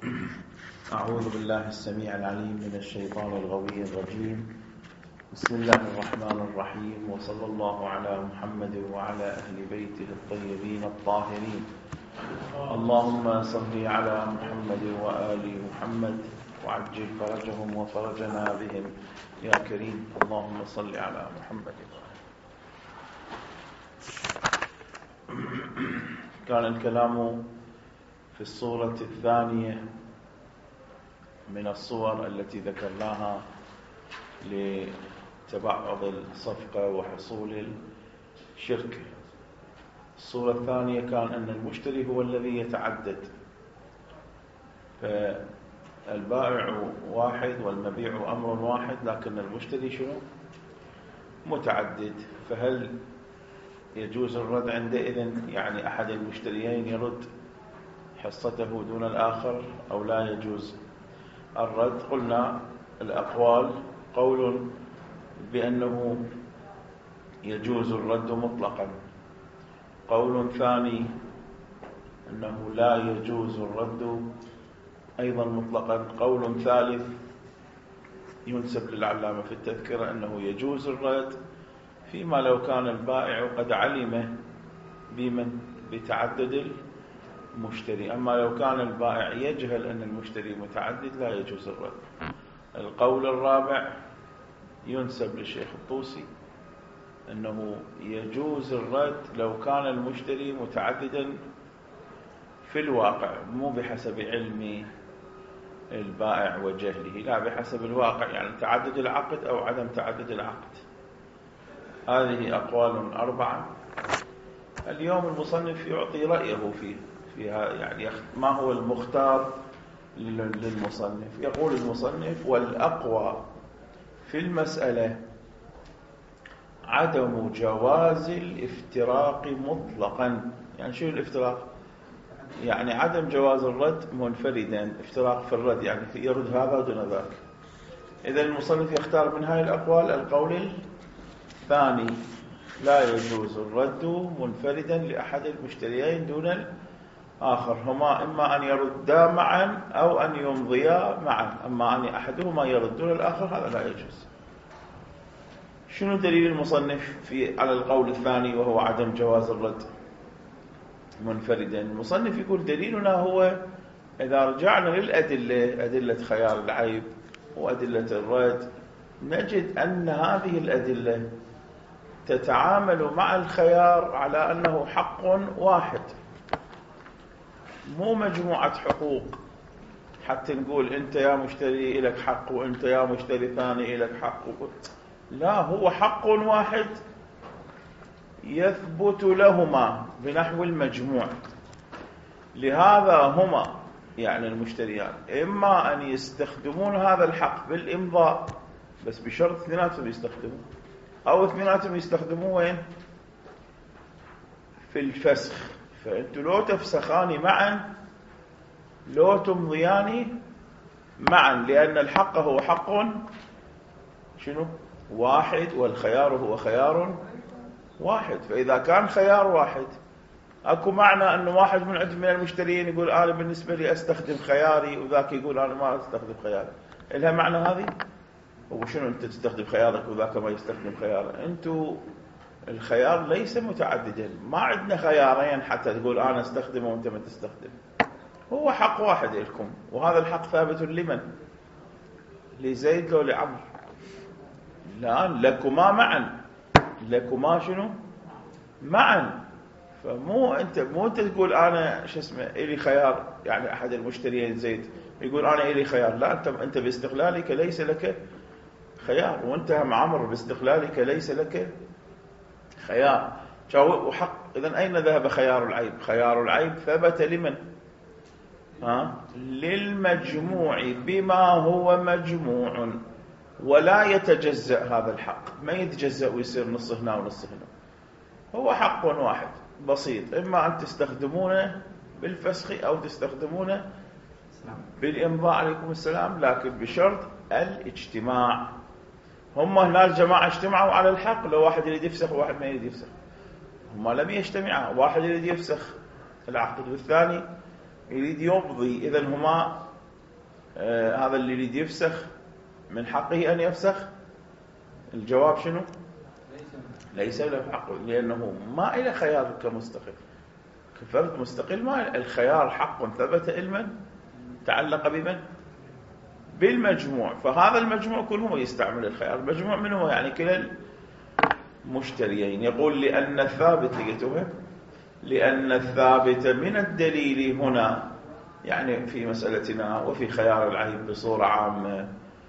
أعوذ بالله السميع العليم من الشيطان الغوي الرجيم. بسم الله الرحمن الرحيم، وصلى الله على محمد وعلى أهل بيته الطيبين الطاهرين. اللهم صل على محمد وآل محمد وعجل فرجهم وفرجنا بهم يا كريم. اللهم صل على محمد. كان الكلام في الصورة الثانية من الصور التي ذكرناها لتبعض الصفقة وحصول الشركة. الصورة الثانية كان أن المشتري هو الذي يتعدد، فالبائع واحد والمبيع أمر واحد، لكن المشتري شنو؟ متعدد. فهل يجوز الرد عندئذ؟ يعني أحد المشتريين يرد حصته دون الآخر أو لا يجوز الرد؟ قلنا الأقوال: قول بأنه يجوز الرد مطلقا، قول ثاني أنه لا يجوز الرد أيضا مطلقا، قول ثالث ينسب للعلامة في التذكرة أنه يجوز الرد فيما لو كان البائع قد علم بتعدد المشتري. أما لو كان البائع يجهل أن المشتري متعدد لا يجوز الرد. القول الرابع ينسب للشيخ الطوسي أنه يجوز الرد لو كان المشتري متعددا في الواقع، مو بحسب علم البائع وجهله، لا بحسب الواقع، يعني تعدد العقد أو عدم تعدد العقد. هذه أقوال أربعة. اليوم المصنف يعطي رأيه فيها، يعني ما هو المختار للمصنف. يقول المصنف: والأقوى في المسألة عدم جواز الافتراق مطلقا. يعني شو الافتراق؟ يعني عدم جواز الرد منفردا، افتراق في الرد، يعني يرد هذا دون ذاك. إذا المصنف يختار من هاي الأقوال القول الثاني: لا يجوز الرد منفردا لأحد المشتريين دون الآخر، هما إما أن يردا معا أو أن يمضيا معا، أما أن أحدهما يرد دون الآخر هذا لا يجوز. شنو دليل المصنف على القول الثاني وهو عدم جواز الرد منفردا؟ المصنف يقول: دليلنا هو إذا رجعنا للأدلة، أدلة خيار العيب وأدلة الرد، نجد أن هذه الأدلة تتعامل مع الخيار على أنه حق واحد، مو مجموعة حقوق حتى نقول أنت يا مشتري لك حق وأنت يا مشتري ثاني لك حق. لا، هو حق واحد يثبت لهما بنحو المجموع. لهذا هما يعني المشتريان إما أن يستخدمون هذا الحق بالإمضاء، بس بشرط اثنيناتهم يستخدمون، أو اثنيناتهم يستخدمون وين؟ في الفسخ. فأنتوا لو تفسخان معا لو تمضيان معا، لأن الحق هو حق شنو؟ واحد، والخيار هو خيار واحد. فإذا كان خيار واحد أكو معنى أنه واحد من المشتريين يقول أنا بالنسبة لي أستخدم خياري وذاك يقول أنا ما أستخدم خياري. إلها معنى هذه؟ هو شنو أنت تستخدم خيارك وذاك ما يستخدم خياره؟ أنتوا الخيار ليس متعددا، ما عندنا خيارين حتى تقول أنا أستخدمه وأنت ما تستخدم. هو حق واحد لكم، وهذا الحق ثابت لمن؟ لزيد لو لعمر؟ لا، لكما معا، لكما شنو؟ معا. فمو انت تقول انا شو اسمه الي خيار، يعني احد المشتريين زيد يقول انا الي خيار، لا، انت باستقلالك ليس لك خيار، وانت هم عمر باستقلالك ليس لك خيار. وحق. اذا اين ذهب خيار العيب؟ خيار العيب ثبت لمن؟ للمجموع بما هو مجموع، ولا يتجزأ هذا الحق، ما يتجزأ ويصير نص هنا ونص هنا. هو حق واحد بسيط، إما أن تستخدمونه بالفسخ أو تستخدمونه بالإمضاء، عليكم السلام، لكن بشرط الاجتماع. هم هنا الجماعة اجتمعوا على الحق، لو واحد يريد يفسخ وواحد ما يريد يفسخ. هم لم يجتمعوا، واحد يريد يفسخ العقد والثاني يريد يمضي، إذن هما هذا اللي يريد يفسخ من حقه أن يفسخ؟ الجواب شنو؟ ليس له حق، لأنه ما إلى خيار كمستقل، كفرد مستقل ما الخيار حق ثبت لمن؟ تعلق بمن؟ بالمجموع. فهذا المجموع كله يستعمل الخيار. المجموع منه هو يعني كلا المشتريين. يقول لأن الثابت لقيتوها، لأن الثابت من الدليل هنا، يعني في مسألتنا وفي خيار العيب بصورة عامة،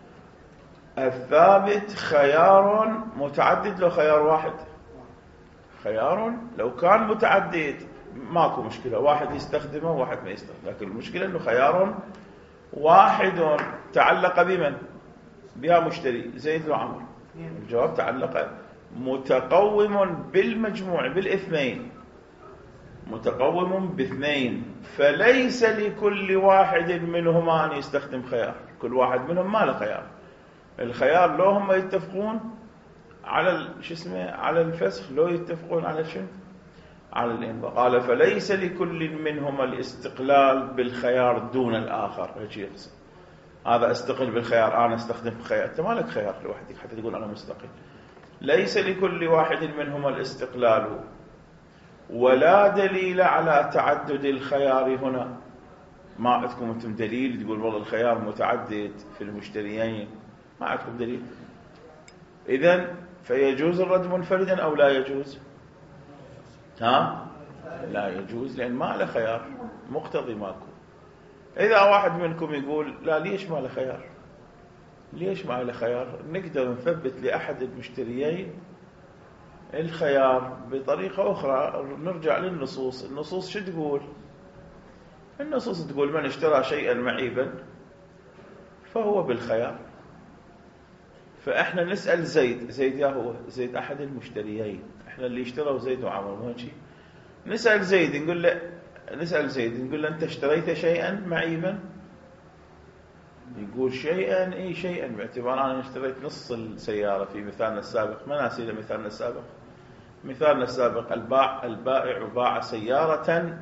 الثابت خيار متعدد لو خيار واحد. خيار لو كان متعدد ماكو مشكلة، واحد يستخدمه وواحد ما يستخدمه، لكن المشكلة أنه خيار واحد تعلق بمن؟ بها مشتري زيد وعمر. الجواب تعلق متقوم بالمجموع بالاثنين، متقوم باثنين، فليس لكل واحد منهما أن يستخدم خيار. كل واحد منهم ما له خيار. الخيار لو هم يتفقون على على الفسخ، لو يتفقون على شنو؟ على الإنباء. قال فليس لكل منهما الاستقلال بالخيار دون الآخر. هيك يقصد هذا استقل بالخيار، أنا استخدم خيار، أنت ما لك خيار لوحدك حتى تقول أنا مستقل. ليس لكل واحد منهما الاستقلال ولا دليل على تعدد الخيار هنا. ما عندكم أنتم دليل تقول والله الخيار متعدد في المشتريين، ما عندكم دليل. إذن فيجوز الرد منفردا أو لا يجوز؟ لا يجوز، لأن ما له خيار، مقتضي ماكو. إذا واحد منكم يقول لا ليش ما له خيار؟ ليش ما له خيار؟ نقدر نثبت لأحد المشتريين الخيار بطريقة أخرى. نرجع للنصوص. النصوص شو تقول؟ النصوص تقول من اشترى شيئا معيبا فهو بالخيار. فإحنا نسأل زيد يا هو زيد أحد المشتريين، إحنا اللي اشتروا زيد وعمر مو هيك. نسأل زيد نقول له أنت اشتريت شيئا معيبا؟ يقول شيئا، اي شيئا، باعتبار انا اشتريت نص السيارة في مثالنا السابق. ما ناسي مثالنا السابق. مثالنا السابق البائع باع سيارة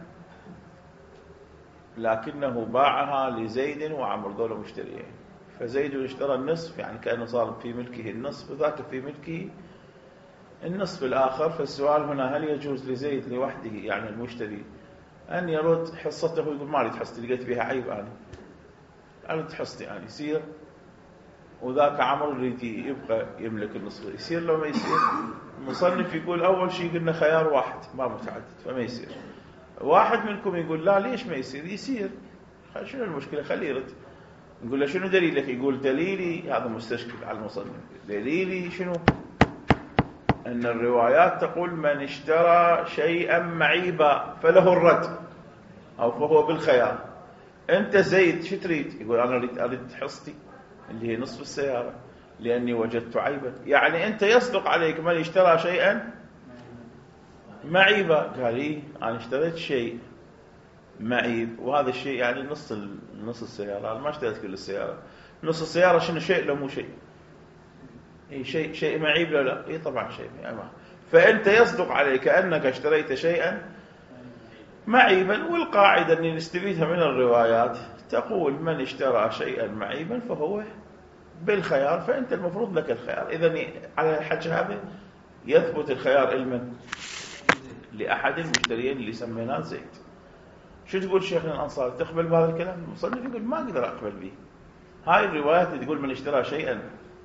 لكنه باعها لزيد وعمر، ذولا مشتريين. فزيد اشترى النصف، يعني كأنه صار في ملكه النصف، وذاك في ملكه النصف الآخر. فالسؤال هنا هل يجوز لزيد لوحده يعني المشتري أن يرد حصته ويقول ما أريد حصتي لقيت فيها عيب، أنا أرد حصتي يعني يصير، وذاك عمر يريد يبقى يملك النصف، يصير لو ما يصير؟ المصنف يقول أول شيء قلنا خيار واحد ما متعدد فما يصير. واحد منكم يقول لا ليش ما يصير؟ يصير. شنو المشكلة؟ خليه يرد. نقول له شنو دليلك؟ يقول دليلي، هذا مستشكل على المصنف، دليلي شنو؟ أن الروايات تقول من اشترى شيئا معيبا فله الرد أو فهو بالخيار. أنت زيد شو تريد؟ يقول أنا أريد حصتي اللي هي نصف السيارة لأني وجدت عيبا. يعني أنت يصدق عليك من اشترى شيئا معيبا. قال لي أنا اشتريت شيء معيب، وهذا الشيء يعني نص السيارة، أنا ما اشتريت كل السيارة. نص السيارة شنو؟ شيء لو مو شيء؟ إيه شيء معيب لو لا؟ إيه طبعا شيء يعني. فأنت يصدق عليك أنك اشتريت شيئا معيبا. والقاعدة اللي نستفيدها من الروايات تقول من اشترى شيئا معيبا فهو بالخيار، فأنت المفروض لك الخيار. إذن على الحج هذا يثبت الخيار لمن؟ لأحد المشتريين اللي سميناه زيد. شو تقول شيخنا الأنصاري؟ تقبل بهذا الكلام؟ المصنف يقول ما أقدر أقبل به. هاي الروايات اللي تقول من اشترى شيئا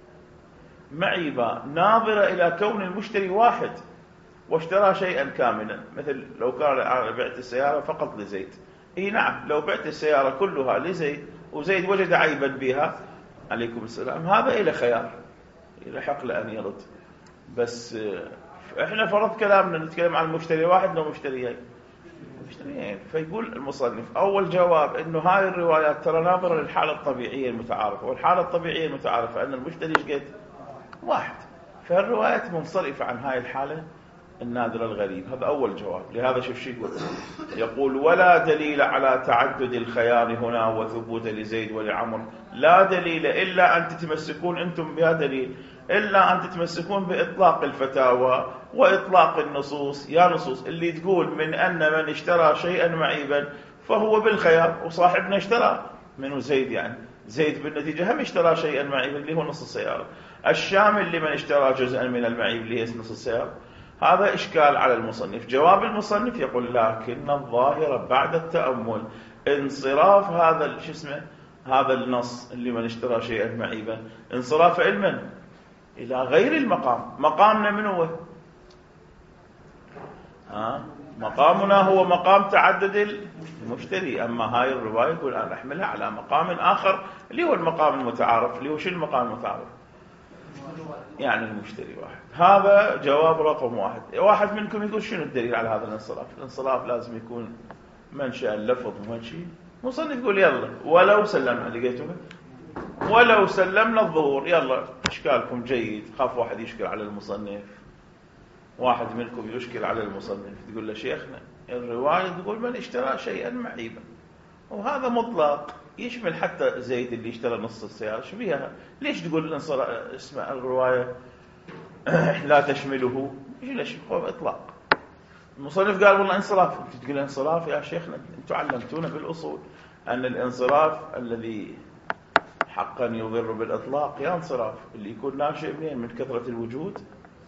معيبا ناظرة إلى كون المشتري واحد واشترى شيئا كاملا. مثل لو كان أنا بعت السيارة فقط لزيد، اي نعم، لو بعت السيارة كلها لزيد وزيد وجد عيبا بها عليكم السلام، هذا إلى خيار، إلى حق لأن يرد. بس احنا فرض كلامنا نتكلم عن مشتري واحد لو مشتريين. فيقول المصنف أول جواب إنه هاي الروايات ترى ناظرة للحالة الطبيعية المتعارفة، والحالة الطبيعية المتعارفة أن المشتري قد واحد، فالروايات منصرفة عن هاي الحالة النادرة الغريب. هذا أول جواب. لهذا شوف يقول ولا دليل على تعدد الخيار هنا وثبوت لزيد ولعمر. لا دليل إلا أن تتمسكون أنتم بها دليل، إلا أن تتمسكون بإطلاق الفتاوى وإطلاق النصوص. يا نصوص اللي تقول من أن من اشترى شيئا معيبا فهو بالخيار، وصاحبنا اشترى منو زيد يعني زيد بالنتيجة هم اشترى شيئا معيبا اللي هو نص السيارة. الشامل لمن اشترى جزءا من المعيب اللي هي نص السيارة. هذا إشكال على المصنف. جواب المصنف يقول لكن الظاهر بعد التأمل انصراف هذا شو اسمه هذا النص اللي من اشترى شيئا معيبا انصراف علما إلى غير المقام. مقامنا من هو؟ مقامنا هو مقام تعدد المشتري. أما هاي الرواية يقول أنا أحملها على مقام آخر اللي هو المقام المتعارف. اللي هو شو المقام المتعارف؟ يعني المشتري واحد. هذا جواب رقم واحد. واحد منكم يقول شنو الدليل على هذا الانصراف؟ الانصراف لازم يكون منشأ اللفظ ومنشأ. مصنف يقول يلا ولو سلمنا. لقيتوه ولو سلمنا الظهور. يلا إشكالكم جيد. خاف واحد يشكل على المصنف. واحد منكم يشكل على المصنف تقول له شيخنا الرواية تقول من اشترى شيئا معيبا وهذا مطلق يشمل حتى زيد اللي اشترى نص السيارة. شو بيها؟ ليش تقول اسمع الرواية لا تشمله؟ ليش هو إطلاق؟ المصنف قال والله انصراف. انت تقول انصراف يا شيخنا انتم علمتونا بالأصول أن الانصراف الذي حقا يضر بالإطلاق يا انصراف اللي يكون ناشئ منين؟ من كثرة الوجود.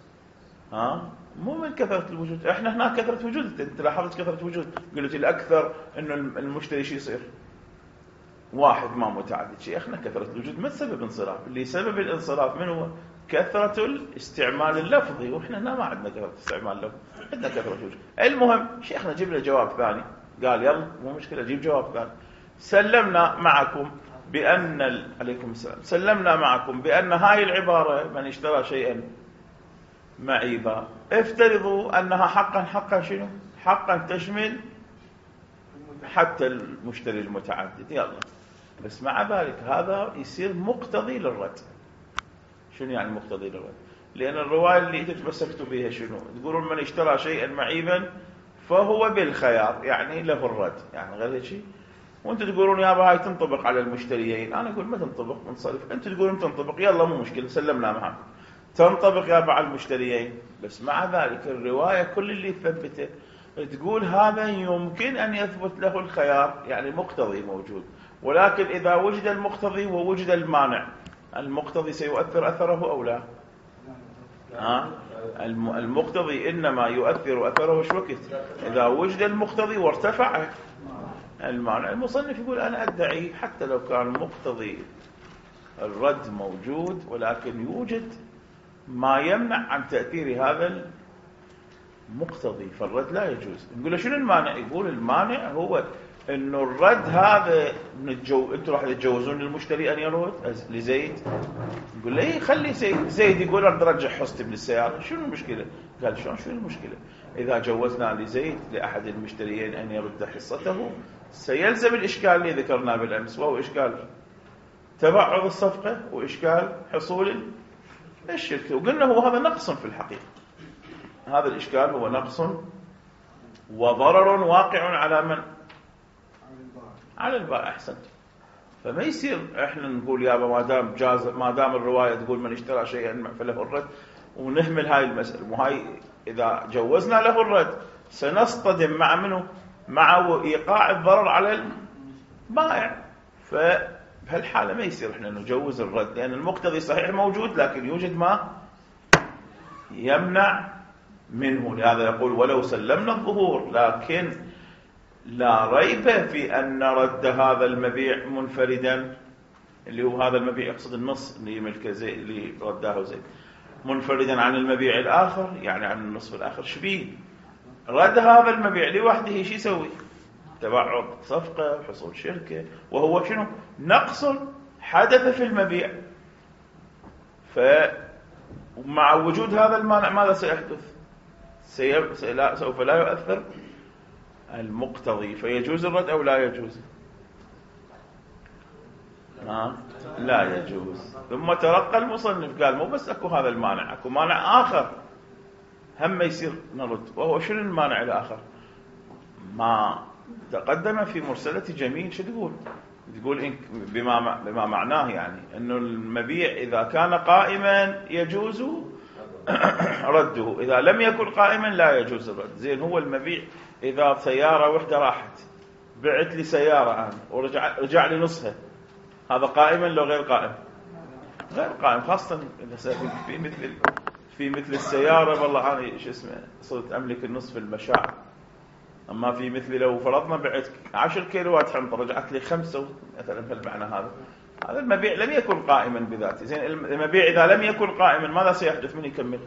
مو من كثرة الوجود. احنا هناك كثرة وجود. انت لاحظت كثرة وجود. قلت الأكثر انه المشتري شو يصير؟ واحد ما متعدد. شيء احنا كثرة الوجود ما تسبب انصراف. اللي سبب الانصراف من هو؟ كثرة الاستعمال اللفظي. واحنا هنا ما عندنا كثرة استعمال لفظي. عندنا كثرة وجود. المهم شيخنا جيب له جواب ثاني. قال يلا مو مشكلة جيب جواب ثاني. سلمنا معكم بأن عليكم السلام. سلمنا معكم بأن هاي العبارة من اشترى شيئا معيبا افترضوا أنها حقا شنو؟ حقا تشمل حتى المشتري المتعدد. يلا بس مع ذلك هذا يصير مقتضي للرد. شنو يعني مقتضي للرد؟ لأن الرواية اللي تتمسكتوا بها شنو؟ تقولون من اشترى شيئا معيبا فهو بالخيار يعني له الرد. يعني غير شيء. وانتم تقولون يا هاي تنطبق على المشتريين. أنا أقول ما تنطبق منصرف. انتم تقولون تنطبق. يلا مو مشكلة سلمنا معكم تنطبق يا على المشتريين. بس مع ذلك الرواية كل اللي تثبته تقول هذا يمكن أن يثبت له الخيار يعني مقتضي موجود. ولكن إذا وجد المقتضي ووجد المانع المقتضي سيؤثر أثره أو لا؟ المقتضي إنما يؤثر أثره شو وقت؟ إذا وجد المقتضي وارتفع المانع. المصنف يقول أنا أدعي حتى لو كان مقتضي الرد موجود ولكن يوجد ما يمنع عن تأثير هذا المقتضي فالرد لا يجوز. نقول له شنو المانع؟ يقول المانع هو انه الرد هذا انتم راح تتجوزون للمشتري ان يرد لزيد. نقول له ايه خلي زيد يقول ارد ارجع حصتي من السياره. شنو المشكله؟ قال شلون شنو المشكله؟ اذا جوزنا لزيد لاحد المشتريين ان يرد حصته سيلزم الاشكال اللي ذكرناه بالامس وهو اشكال تبعض الصفقه واشكال حصول الشركة. وقلنا هو هذا نقص في الحقيقة. هذا الإشكال هو نقص وضرر واقع على من؟ على البائع. أحسنت. فما يصير إحنا نقول يابا ما دام الرواية تقول من اشترى شيئا فله الرد ونهمل هاي المسألة. وهاي إذا جوزنا له الرد سنصطدم مع منه؟ مع إيقاع الضرر على البائع. بهالحالة ما يصير احنا نجوز الرد لأن المقتضي صحيح موجود لكن يوجد ما يمنع منه. لهذا يقول ولو سلمنا الظهور. لكن لا ريب في أن رد هذا المبيع منفردا اللي هو هذا المبيع يقصد النص اللي يملكه زيد اللي رده زيد منفردا عن المبيع الآخر يعني عن النصف الآخر. شبيه رد هذا المبيع لوحده شو يسوي؟ تبعض صفقة وحصول شركة وهو شنو؟ نقص حدث في المبيع. فمع وجود هذا المانع ماذا سيحدث؟ سوف لا يؤثر المقتضي فيجوز الرد أو لا يجوز؟ لا يجوز. ثم ترقى المصنف قال مو بس أكو هذا المانع أكو مانع آخر هم يصير نرد. وهو شنو المانع الآخر؟ ما تقدم في مرسلة جميل. شو تقول؟ تقول بما معناه يعني أنه المبيع إذا كان قائما يجوز رده إذا لم يكن قائما لا يجوز الرد. زين هو المبيع إذا سيارة وحدة راحت بعت لي سيارة أنا ورجع لي نصها، هذا قائما لو غير قائم؟ غير قائم، خاصة إذا في مثل السيارة والله أنا شو اسمه صرت أملك النصف المشاع. أما في مثل لو فرضنا بعت 10 كيلوات حنطة رجعت لي 5 مثلا بالمعنى هذا المبيع لم يكن قائما بذاته. زين المبيع إذا لم يكن قائما ماذا سيحدث؟ من يكمل؟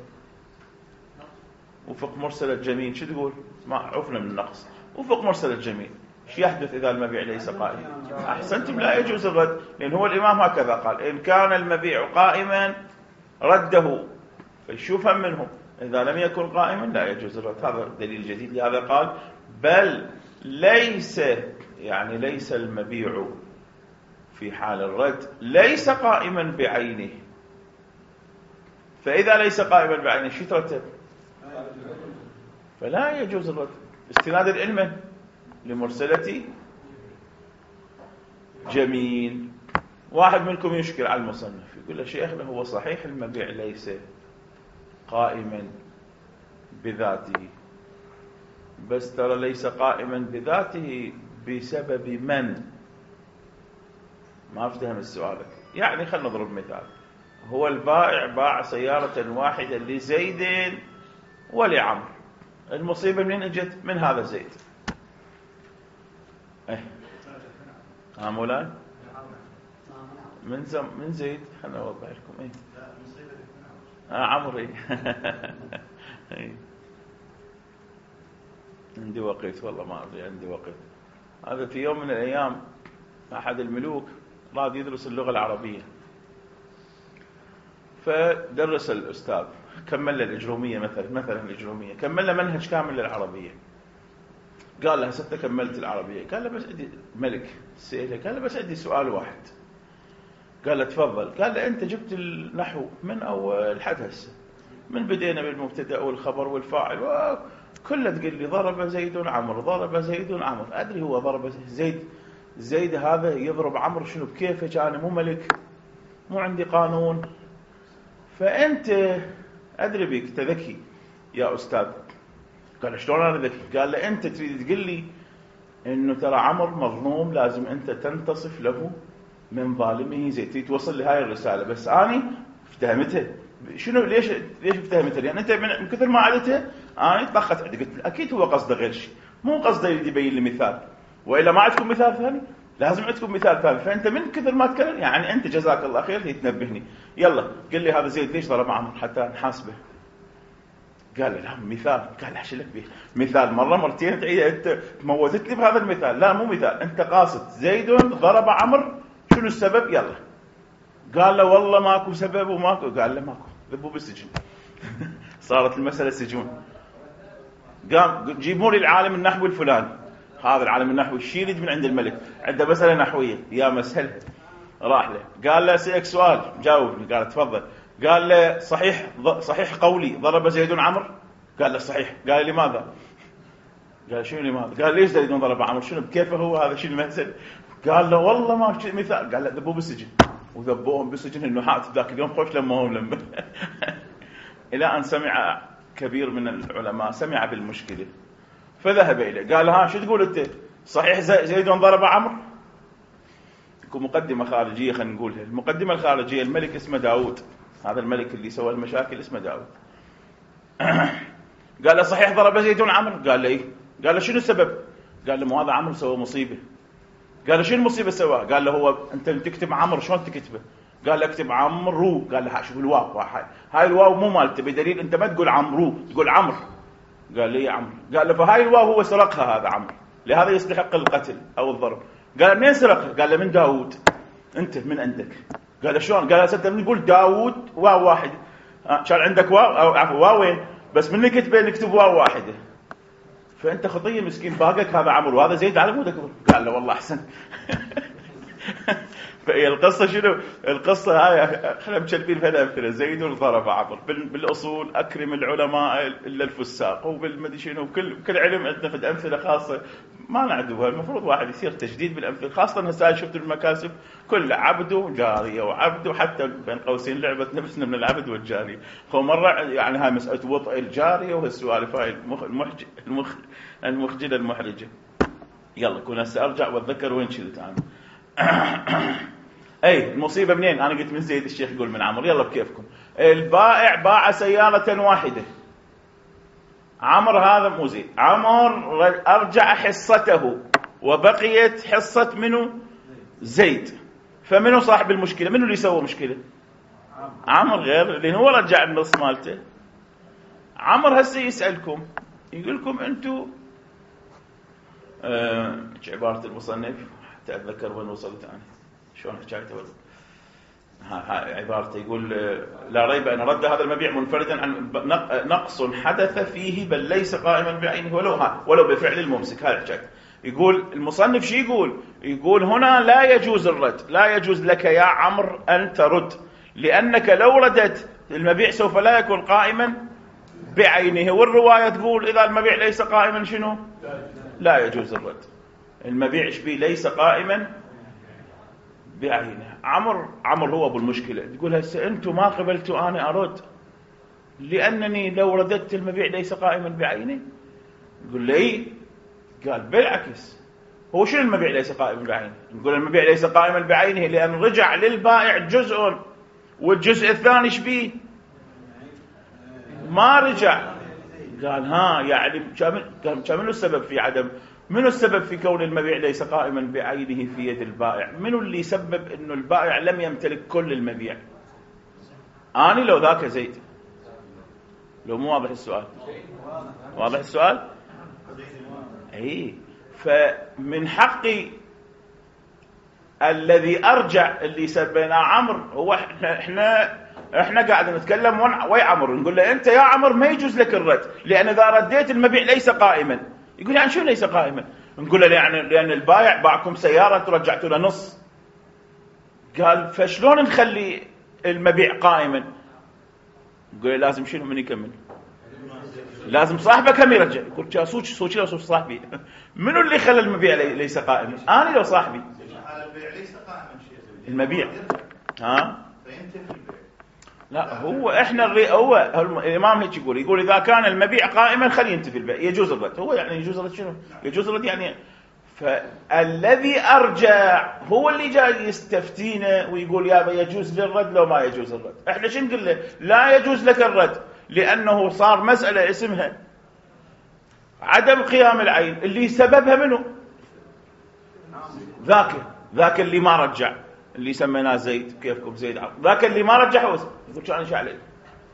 وفق مرسل الجميل شو تقول؟ ما عرفنا من النقص. وفق مرسل الجميل ايش يحدث إذا المبيع ليس قائما؟ أحسنتم، لا يجوز الرد، لأن هو الإمام هكذا قال: إن كان المبيع قائما رده. فيشوفهم منهم إذا لم يكن قائما لا يجوز الرد. هذا دليل جديد، لهذا قال: بل ليس، يعني ليس المبيع في حال الرد ليس قائما بعينه. فإذا ليس قائما بعينه شو ترتب؟ فلا يجوز الرد. استناد العلم لمرسلة جميل. واحد منكم يشكل على المصنف يقول له: شيخنا هو صحيح المبيع ليس قائما بذاته، بس ترى ليس قائما بذاته بسبب من؟ ما افتهم سؤالك. يعني خلنا نضرب مثال: هو البائع باع سيارة واحدة لزيد ولعمر، المصيبة منين اجت؟ من هذا زيد. مولاي من زيد. خلنا اوضح لكم. عمري. عندي وقت والله، ما ادري، عندي وقت. هذا في يوم من الايام احد الملوك راد يدرس اللغة العربية، فدرس الأستاذ كمل له الإجرومية مثلا الإجرومية كمل له منهج كامل للعربية. قال له: هسه كملت العربية. قال له: بس عندي ملك سئله. قال له: بس عندي سؤال واحد. قال له: تفضل. قال له: أنت جبت النحو من أول حد هسه، من بدينا بالمبتدأ والخبر والفاعل وكله تقول لي ضرب زيد عمرو، ضرب زيد عمرو. أدري هو ضرب زيد هذا يضرب عمرو شنو بكيفك؟ أنا مو ملك، مو عندي قانون. فأنت أدري بك تذكي يا أستاذ. قال: شلون أنا ذكي؟ قال له: أنت تريد تقول لي إنه ترى عمر مظلوم، لازم أنت تنتصف له من ظالمه زيد. تريد توصل لي هاي الرسالة، بس أنا افتهمتها. شنو ليش افتهمتها؟ لأن أنت من كثر ما عدتها أنا طخت عندي. قلت أكيد هو قصده غير شيء، مو قصده يريد يبين لي مثال، وإلا ما عندكم مثال ثاني؟ لازم عندكم مثال ثاني. فأنت من كثر ما تكلم يعني أنت جزاك الله خير تنبهني. يلا قل لي هذا زيد ليش ضرب عمرو حتى نحاسبه. قال له: لا مثال. قال: ايش لك به مثال؟ مرة مرتين تعيد انت موتت لي بهذا المثال. لا مو مثال، انت قاصد زيد ضرب عمرو، شنو السبب؟ يلا. قال له: والله ماكو سبب وماكو. قال له: ماكو، ذبوا بالسجن. صارت المسألة سجون. قام جيبوا لي العالم النحوي الفلاني. هذا العالم النحوي الشي يريد من عند الملك، عنده مسألة نحوية يا مسهل. راح له قال له: سألك سؤال جاوبني. قال: تفضل. قال له: صحيح قولي ضرب زيد عمرو؟ قال له: صحيح. قال: لماذا؟ قال: شنو لماذا؟ قال: ليش زيد ضرب عمرو؟ شنو بكيفه هو هذا؟ شنو المثل؟ قال له: والله ما في مثال. قال له: ذبوه بالسجن. وذبوهم بالسجن النحاة ذاك اليوم خوش لما إلى أن سمع كبير من العلماء سمع بالمشكلة فذهب إليه. قال: ها شو تقول أنت؟ صحيح زيد ضرب عمرو؟ مقدمة خارجية خلينا نقولها. المقدمة الخارجية: الملك اسمه داود، هذا الملك اللي سوى المشاكل اسمه داود. قال له: صحيح ضرب زيد عمرو؟ قال له: إيه. قال له: شنو السبب؟ قال له: مو هذا عمرو سوى مصيبة. قال له: شنو المصيبة سواها؟ قال له: هو أنت تكتب عمرو شلون تكتبه؟ قال له: اكتب عمرو. قال له: شوف الواو، هاي الواو مو مالته، بدليل أنت ما تقول عمرو تقول عمرو. قال لي: يا عمرو. قال له: فهاي الواو هو سرقها هذا عمرو، لهذا يستحق القتل أو الضرب. قال: منين سرقها؟ قال له: من داود. أنت من عندك. قال له: شلون؟ قال له: أنت من تقول داود واو واحد، كان عندك واو أو عفوا واوين، بس من كتبه نكتب واو واحدة. فأنت خطية مسكين، باقك هذا عمرو وهذا زيد على مودك. قال له: والله أحسن. فهي القصة شنو؟ القصة هاي احنا مشلبين في الأمثلة. زيد ضرب عمرو. بالأصول أكرم العلماء إلا الفساق، وبالمدري شنو، كل علم عندنا في الأمثلة خاصة ما نعدوها. المفروض واحد يصير تجديد بالأمثلة، خاصة هسه شفت المكاسب كل عبد وجارية وعبد، وحتى بين قوسين لعبة نفسنا من العبد والجارية. فمرة يعني هاي مسألة وطئ الجارية وهالسوالف هاي المخجلة المحرجة. يلا كون هسه ارجع واتذكر وين شلت انا. اي المصيبه منين؟ انا قلت من زيد، الشيخ يقول من عمرو. يلا بكيفكم. البائع باع سياره واحده، عمرو هذا مو زيد، عمرو ارجع حصته وبقيت حصه منو؟ زيد. فمنو صاحب المشكله؟ منو اللي سوى مشكله؟ عمرو، غير لان هو رجع النص مالته. عمرو هسه يسالكم يقول لكم انتم عباره المصنف حتى اتذكر وين وصلت انا، شلون حكايته ولا عبارته. يقول لا ريب ان رد هذا المبيع منفردا عن نقص حدث فيه بل ليس قائما بعينه ولو بفعل الممسك. هذا حكايته. يقول المصنف شو يقول هنا لا يجوز الرد، لا يجوز لك يا عمرو ان ترد، لانك لو ردت المبيع سوف لا يكون قائما بعينه. والروايه تقول اذا المبيع ليس قائما شنو؟ لا يجوز الرد. المبيع شبيه؟ ليس قائما بعينه. عمرو هو ابو المشكله. تقول هسه انتم ما قبلتوا انا ارد لانني لو رددت المبيع ليس قائما بعينه. يقول لي قال بالعكس، هو شنو المبيع ليس قائما بعينه؟ نقول المبيع ليس قائما بعينه لان رجع للبائع جزء والجزء الثاني شبيه؟ ما رجع. قال يعني منو السبب في عدم، منو السبب في كون المبيع ليس قائما بعينه في يد البائع؟ منو اللي سبب انه البائع لم يمتلك كل المبيع؟ اني لو ذاك زيد. لو مو واضح السؤال؟ واضح السؤال؟ اي. فمن حقي الذي ارجع اللي سبيناه عمرو، هو احنا قاعد نتكلم ويا عمرو نقول له انت يا عمرو ما يجوز لك الرد، لان اذا رديت المبيع ليس قائما. يقول يعني شو ليس قائما؟ نقول له يعني لان البائع باعكم سياره ورجعتوا له نص. قال فشلون نخلي المبيع قائما؟ نقول له لازم شنو من يكمل؟ لازم صاحبك هم يرجع. يقول سوتش لو صاحبي. منو اللي خلى المبيع ليس قائما؟ انا لو صاحبي. المبيع ليس قائما المبيع لا هو احنا هو الامام هيك يقول اذا كان المبيع قائما خليه ينتفي البيع، يجوز الرد. هو يعني يجوز الرد شنو؟ يجوز الرد يعني فالذي ارجع هو اللي جاي يستفتينا ويقول يابا يجوز للرد لو ما يجوز الرد. احنا شو نقول له؟ لا يجوز لك الرد لانه صار مساله اسمها عدم قيام العين، اللي سببها منه ذاك اللي ما رجع، اللي سميناه زيد. كيفكم زيد؟ ذاك اللي ما رجع هو يقول شو انا شو علي؟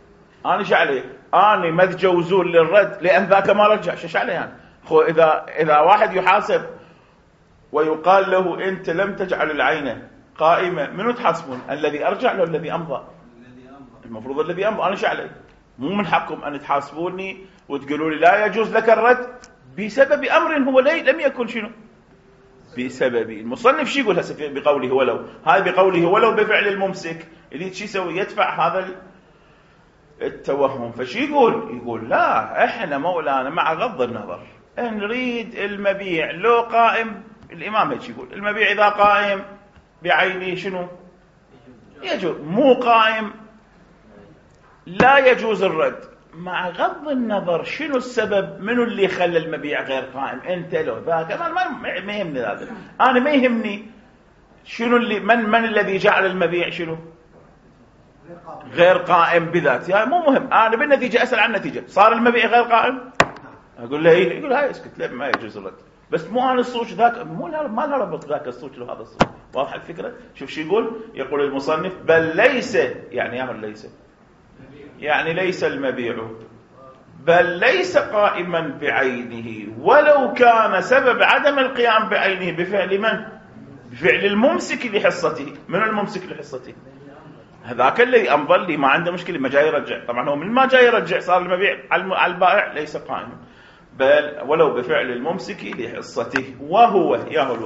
انا ما تجوزون للرد لان ذاك ما رجع. شو علي يعني؟ خو اذا واحد يحاسب ويقال له انت لم تجعل العين قائمه، منو تحاسبون؟ الذي ارجع له الذي امضى؟ المفروض الذي امضى. انا شو علي؟ مو من حقكم ان تحاسبوني وتقولوا لي لا يجوز لك الرد بسبب امر هو لم يكن شنو؟ بسبب. المصنف شو يقول هسه بقوله ولو؟ هذا بقوله ولو بفعل الممسك اللي شو يسوي؟ يدفع هذا التوهم. فشي يقول لا احنا مولانا مع غض النظر نريد المبيع لو قائم. الامام هيك يقول المبيع اذا قائم بعينه شنو يجوز، مو قائم لا يجوز الرد. مع غض النظر شنو السبب، منو اللي خلى المبيع غير قائم؟ انت لو ذاك ما يهمني هذا. انا ما يهمني شنو اللي من الذي جعل المبيع شنو غير قائم بذاته. يعني مو مهم، انا بالنتيجه اسال عن النتيجه. صار المبيع غير قائم، اقول له ايه؟ يقول هاي اسكت، لا ما يجوز الرد. بس مو انا الصوت ذاك، ما نربط ذاك الصوت له هذا الصوت. واضح الفكره؟ شوف شو يقول المصنف بل ليس، يعني يعمل ليس يعني ليس المبيع بل ليس قائما بعينه ولو كان سبب عدم القيام بعينه بفعل من؟ بفعل الممسك لحصته. من الممسك لحصته؟ هذاك اللي أمضى لي ما عنده مشكلة، ما جاي يرجع. طبعا هو من ما جاي يرجع صار المبيع على البائع ليس قائما، بل ولو بفعل الممسك لحصته. وهو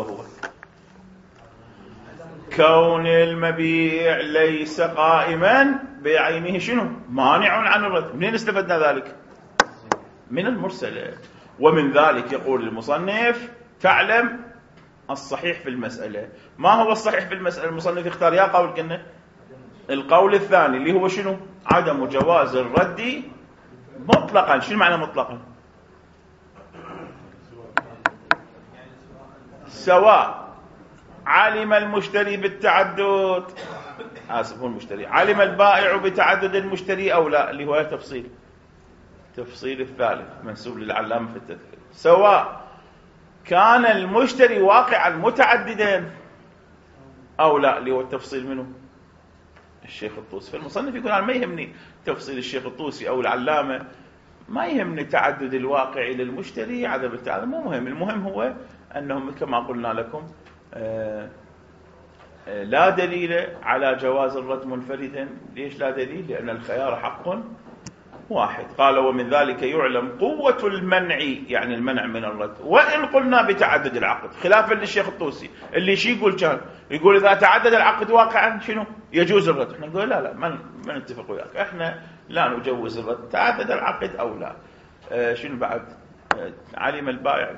كون المبيع ليس قائما بعينه شنو؟ مانع عن الرد. منين استفدنا ذلك؟ من المرسلة. ومن ذلك يقول المصنف تعلم الصحيح في المسألة. ما هو الصحيح في المسألة؟ المصنف اختار يا قول كنا القول الثاني اللي هو شنو؟ عدم جواز الرد مطلقا. شنو معنى مطلقا؟ سواء علم المشتري بالتعدد، آسف، هو المشتري، علم البائع بتعدد المشتري أو لا، اللي هو تفصيل الثالث منسوب للعلامة في التذكير. سواء كان المشتري واقعا متعددا أو لا، اللي هو التفصيل منه الشيخ الطوسي. فالمصنف يقول أنا ما يهمني تفصيل الشيخ الطوسي أو العلامة، ما يهمني تعدد الواقع للمشتري عدم التعدد، مو مهم. المهم هو أنهم كما قلنا لكم لا دليل على جواز الرد منفردا. ليش لا دليل؟ لأن الخيار حق واحد. قال ومن ذلك يعلم قوة المنع، يعني المنع من الرد، وإن قلنا بتعدد العقد، خلافا للشيخ الطوسي اللي شي يقول كان يقول إذا تعدد العقد واقعا شنو يجوز الرد. احنا نقول لا ما نتفق وياك، احنا لا نجوز الرد تعدد العقد أو لا. شنو بعد؟ علم البائع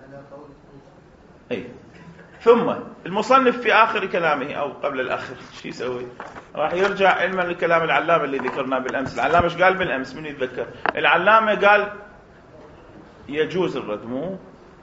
أي. ثم المصنف في آخر كلامه أو قبل الآخر شو يسوي؟ راح يرجع علما لكلام العلامة اللي ذكرناه بالأمس. العلامة ايش قال بالأمس؟ من يتذكر؟ العلامة قال يجوز الرد، مو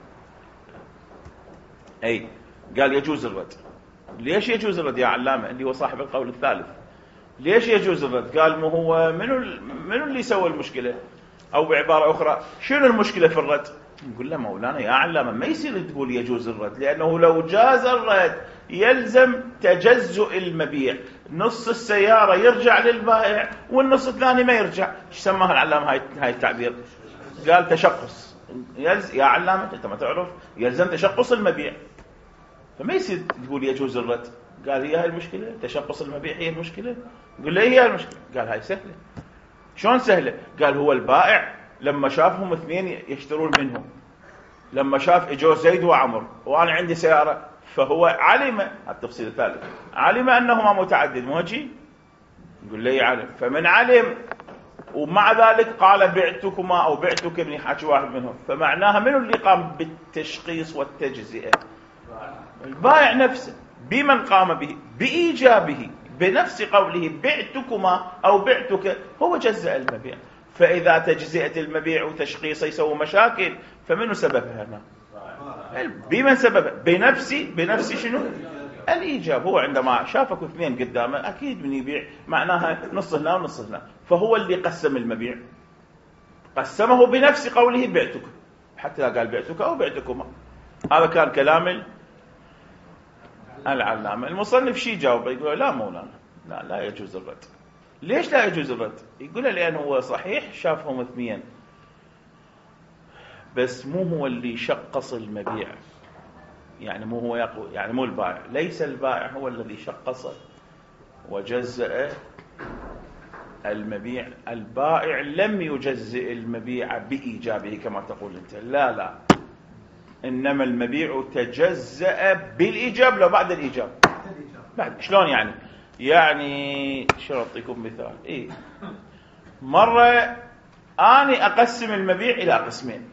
أي، قال يجوز الرد. ليش يجوز الرد يا علامة اللي هو صاحب القول الثالث؟ ليش يجوز الرد؟ قال مو هو منو اللي سوى المشكلة؟ أو بعبارة أخرى شنو المشكلة في الرد؟ نقول له مولانا يا علامة ما يصير تقول يجوز الرد، لأنه لو جاز الرد يلزم تجزؤ المبيع، نص السيارة يرجع للبائع والنص الثاني ما يرجع. ايش سماها العلامة هاي التعبير؟ قال تشقص. يا علامة انت ما تعرف يلزم تشقص المبيع، فما يصير تقول يجوز الرد. قال هي هاي المشكلة، تشقص المبيع هي المشكلة. قل له هي المشكلة. قال هاي سهلة. شلون سهلة؟ قال هو البائع لما شافهم اثنين يشترون منهم، لما شاف اجوا زيد وعمر وانا عندي سيارة، فهو علم، التفصيل الثالث، علم انهما متعدد، مو هيك؟ يقول لي علم. فمن علم ومع ذلك قال بعتكما او بعتك ابني، حكي واحد منهم، فمعناها منو اللي قام بالتشخيص والتجزئة؟ البائع نفسه. بمن قام به؟ بإيجابه، بنفس قوله بعتكما أو بعتك، هو جزأ المبيع. فإذا تجزئة المبيع وتشخيصه يسوي مشاكل، فمنو سببها هنا؟ بمن سببها؟ بنفسي شنو؟ الإيجاب. هو عندما شافك اثنين قدامه أكيد من يبيع، معناها نص هنا ونص هنا، فهو اللي قسم المبيع، قسمه بنفس قوله بعتك، حتى لا قال بعتك أو بعتكما. هذا كان كلام العلامة. المصنف شي جاوب؟ يقول لا مولانا لا يجوز الرد. ليش لا يجوز الرد؟ يقول لأنه هو صحيح شافهم اثنين، بس مو هو اللي شقص المبيع، يعني مو هو يعني مو البائع، ليس البائع هو الذي شقص وجزأ المبيع. البائع لم يجزئ المبيع بإيجابه كما تقول أنت، لا، إنما المبيع تجزأ بالإيجاب. لو بعد الإيجاب بعد. شلون يعني شو أعطيكم مثال؟ مرة أنا أقسم المبيع إلى قسمين،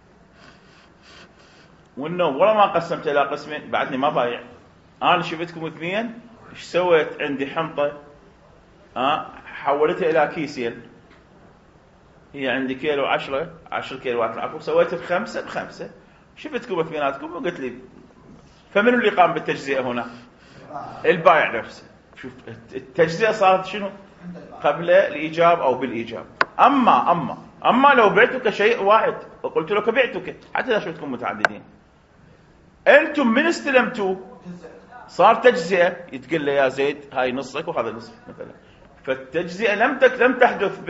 وإنه ولا ما قسمت إلى قسمين بعدني ما بايع. أنا شفتكم اثنين، إيش سويت؟ عندي حنطة حولتها إلى كيسين، هي عندي كيلو 10 كيلوات العفو، سويتها بخمسة. شفتكم اثنيناتكم وقلت لي، فمن اللي قام بالتجزئة هنا؟ البائع نفسه. شوف التجزئة صارت شنو؟ قبل الإيجاب أو بالإيجاب. أما لو بعتك شيء واحد وقلت لك بعتك، حتى لا شفتكم متعددين، أنتم من استلمتوا صار تجزئة، يتقل لي يا زيد هاي نصك وهذا نصك مثلا. فالتجزئة لم تحدث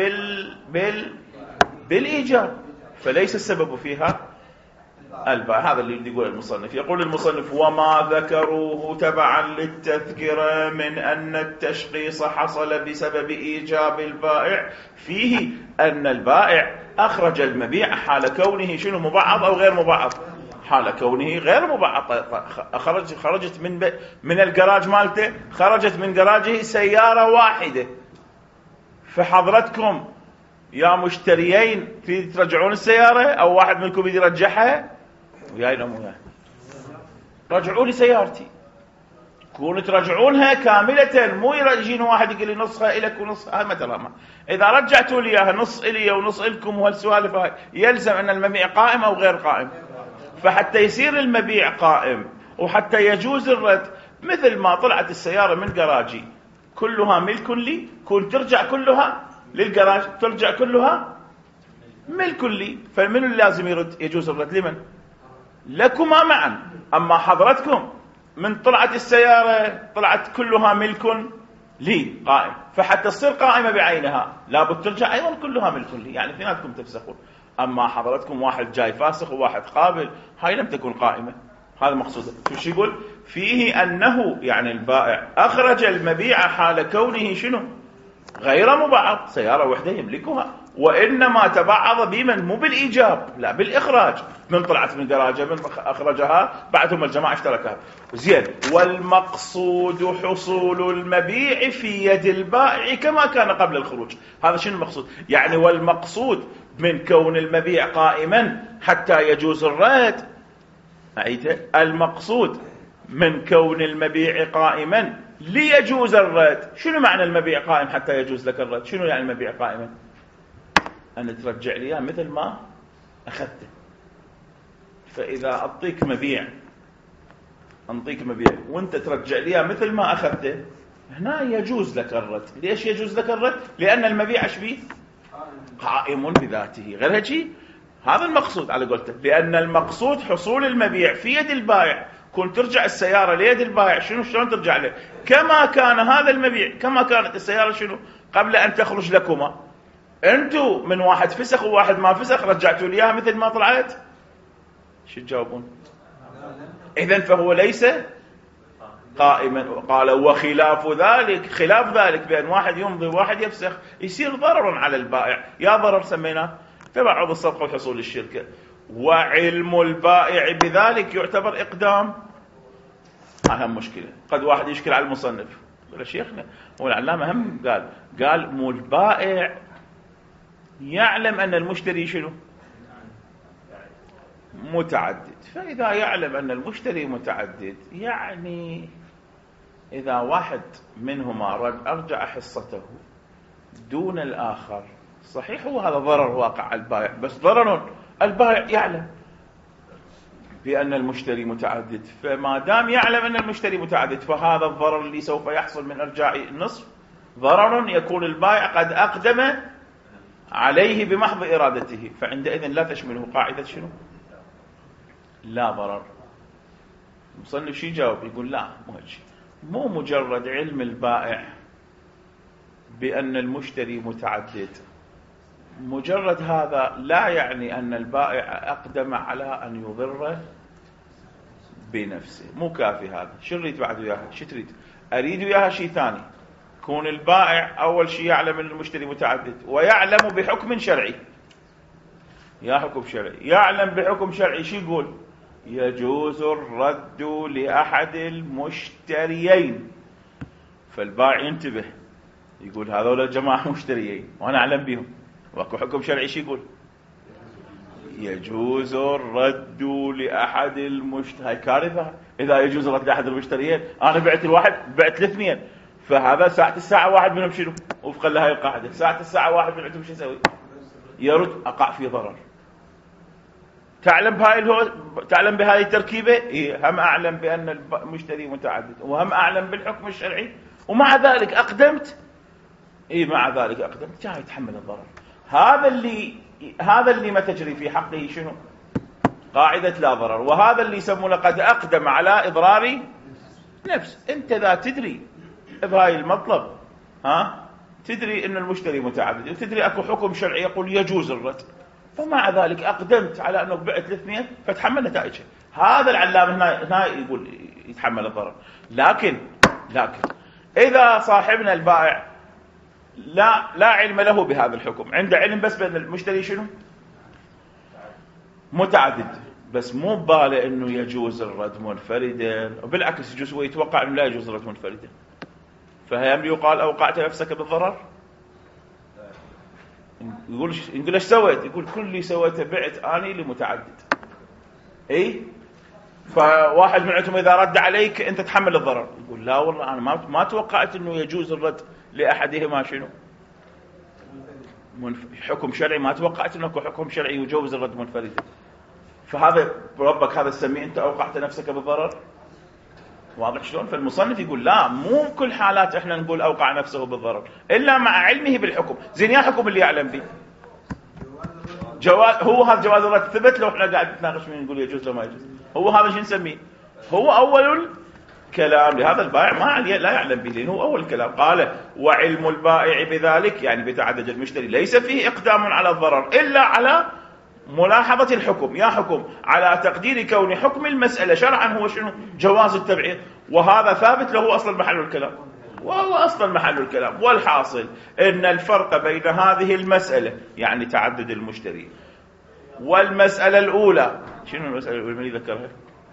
بالإيجاب، فليس السبب فيها البائع. هذا اللي يقول المصنف. يقول المصنف وما ذكروه تبعا للتذكرة من أن التشخيص حصل بسبب إيجاب البائع فيه أن البائع أخرج المبيع حال كونه شنو؟ مبعض أو غير مبعض؟ حال كونه غير مبعض. خرجت من الجراج مالته، خرجت من جراجه سيارة واحدة. فحضرتكم يا مشتريين تريد ترجعون السيارة أو واحد منكم يريد يرجعها؟ وياي رجعوا لي سيارتي، كونوا ترجعونها كاملة، مو يجين واحد يقول لي نصها إلك ونصها. ما ترى إذا رجعتوا لي إياها نص إلي ونص إلكم وهالسوالف هاي، يلزم أن المبيع قائم أو غير قائم. فحتى يصير المبيع قائم وحتى يجوز الرد، مثل ما طلعت السيارة من جراجي كلها ملك لي، كون ترجع كلها للجراج، ترجع كلها ملك لي، فمن اللي لازم يرد؟ يجوز الرد لمن؟ لكما معا. أما حضرتكم من طلعت السيارة طلعت كلها ملك لي قائم، فحتى تصير قائمة بعينها لابد ترجع أيضا كلها ملك لي، يعني اثنيناتكم تفسخون. أما حضرتكم واحد جاي فاسخ وواحد قابل، هاي لم تكن قائمة. هذا مقصوده. شو يقول؟ فيه أنه يعني البائع أخرج المبيع حال كونه شنو؟ غير مبعض، سيارة وحدة يملكها، وإنما تبعض بمن؟ مو بالإيجاب، لا بالإخراج. من طلعت من دراجة من أخرجها، بعدهم الجماعة اشتركها. زين. والمقصود حصول المبيع في يد البائع كما كان قبل الخروج. هذا شنو المقصود؟ يعني والمقصود من كون المبيع قائما حتى يجوز الرد. المقصود من كون المبيع قائما ليجوز الرد. شنو معنى المبيع قائم حتى يجوز لك الرد؟ شنو يعني المبيع قائما؟ أن ترجع لي مثل ما أخذته. فإذا أعطيك مبيع وانت ترجع لي مثل ما أخذته، هنا يجوز لك الرد. ليش يجوز لك الرد؟ لأن المبيع شبيه قائم بذاته، غير هيك. هذا المقصود على قولته. لأن المقصود حصول المبيع في يد البائع. كنت ترجع السيارة ليد البائع، شلون ترجع له؟ كما كان هذا المبيع، كما كانت السيارة شنو؟ قبل أن تخرج لكما. أنتوا من واحد فسخ وواحد ما فسخ رجعتوا ليها مثل ما طلعت. شو تجاوبون؟ إذن فهو ليس قائما. قال وخلاف ذلك، خلاف ذلك بأن واحد يمضي وواحد يفسخ يصير ضرر على البائع. يا ضرر سميناه تبعض الصفقة وحصول الشركة. وعلم البائع بذلك يعتبر إقدام. أهم مشكلة. قد واحد يشكل على المصنف، يقول شيخنا هو العلامة هم قال مو البائع يعلم أن المشتري شنو؟ متعدد. فإذا يعلم أن المشتري متعدد، يعني إذا واحد منهما أرجع حصته دون الآخر، صحيح هو هذا ضرر واقع على البائع، بس ضرر البائع يعلم بأن المشتري متعدد. فما دام يعلم أن المشتري متعدد، فهذا الضرر اللي سوف يحصل من إرجاع النصف ضرر يكون البائع قد أقدم عليه بمحض إرادته، فعندئذ لا تشمله قاعدة شنو؟ لا ضرر. المصنف شي جاوب؟ يقول لا، مو مجرد علم البائع بأن المشتري متعدد، مجرد هذا لا يعني أن البائع أقدم على أن يضر بنفسه. مو كافي هذا. شو نريد بعد وياها؟ شو تريد؟ أريد وياها شيء ثاني. كون البائع أول شيء يعلم أن المشتري متعدد، ويعلم بحكم شرعي. يا حكم شرعي، يعلم بحكم شرعي. شو يقول؟ يجوز الرد لأحد المشتريين. فالبائع ينتبه، يقول هذول الجماعة مشتريين وأنا أعلم بهم، واكو حكم شرعي. شو يقول؟ يجوز الرد لأحد هاي كارثة. إذا يجوز الرد لأحد المشتريين، أنا بعت الواحد بعت الاثنين، فهذا ساعة الساعة واحد منهم شنو؟ وفقا لهاي القاعدة ساعة الساعة واحد منهم شو يسوي؟ يرد. أقع في ضرر. تعلم بهاي التركيبة؟ إيه، هم أعلم بأن المشتري متعدد، وهم أعلم بالحكم الشرعي، ومع ذلك أقدمت. إيه، مع ذلك أقدمت، جاي يتحمل الضرر. هذا اللي ما تجري في حقه شنو؟ قاعدة لا ضرر. وهذا اللي يسمونه قد أقدم على إضرار نفس. أنت ذا تدري بهاي المطلب، تدري أن المشتري متعدد، وتدري أكو حكم شرعي يقول يجوز الرد، ومع ذلك أقدمت على أنه بعت الاثنين فتحمل نتائجه. هذا العلام هنا يقول يتحمل الضرر. لكن إذا صاحبنا البائع لا علم له بهذا الحكم، عنده علم بس بأن المشتري شنو؟ متعدد، بس مو باله أنه يجوز الرد منفردا، وبالعكس يجوز، هو يتوقع أنه لا يجوز الرد منفردا، فهم يقال أوقعت نفسك بالضرر. يقول ايش سويت؟ يقول كل اللي سويته بعت اني لمتعدد. اي، فواحد من عندهم اذا رد عليك انت تحمل الضرر. يقول لا والله انا ما توقعت انه يجوز الرد لاحدهما شنو؟ حكم شرعي، ما توقعت انه حكم شرعي يجوز الرد منفردا. فهذا ربك هذا تسميه انت اوقعت نفسك بالضرر. واضح شلون؟ فالمصنف يقول لا، مو كل حالات احنا نقول اوقع نفسه بالضرر الا مع علمه بالحكم. زين يا حكم اللي يعلم به جواز، هو هذا جواز الرد ثبت. لو احنا قاعد نتناقش مين نقول يجوز لو ما يجوز، هو هذا شو نسميه؟ هو اول الكلام لهذا البائع، ما عليه لا يعلم به، لانه هو اول الكلام. قال وعلم البائع بذلك يعني بتعدد المشتري ليس فيه اقدام على الضرر الا على ملاحظة الحكم. يا حكم على تقدير كون حكم المسألة شرعا هو شنو؟ جواز التبعيض، وهذا ثابت له أصلا محل الكلام، وهو أصلا محل الكلام. والحاصل أن الفرق بين هذه المسألة يعني تعدد المشتري والمسألة الأولى، شنو المسألة الأولى من يذكرها؟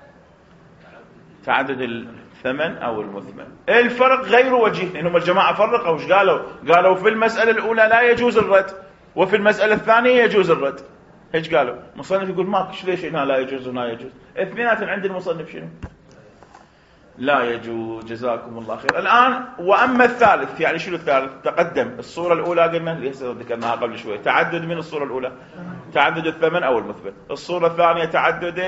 تعدد الثمن أو المثمن. الفرق غير وجيه، لأنهم الجماعة فرقوا. وش قالوا في المسألة الأولى لا يجوز الرد، وفي المسألة الثانية يجوز الرد. ايش قالوا؟ المصنف يقول ماكش ليش هنا لا يجوز وهنا يجوز، اثنيناتهم عند المصنف شنو؟ لا يجوز. جزاكم الله خير. الآن وأما الثالث، يعني شنو الثالث؟ تقدم الصورة الأولى قلنا اللي ذكرناها قبل شوي، تعدد من الصورة الأولى تعدد الثمن أو المثبت. الصورة الثانية تعدد